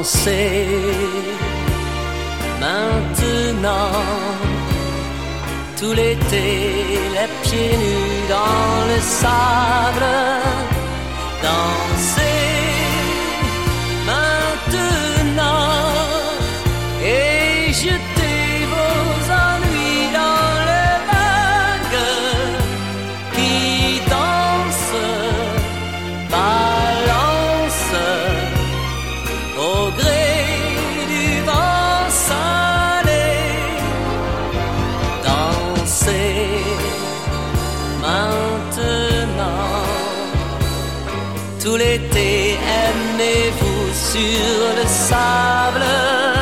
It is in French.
danser maintenant. Tout l'été, les pieds nus dans le sable, danser maintenant et jeter vos ennuis dans les vagues qui dansent, balancent au gré du vent salé. Dansez maintenant, tout l'été aimez-vous sur le sable.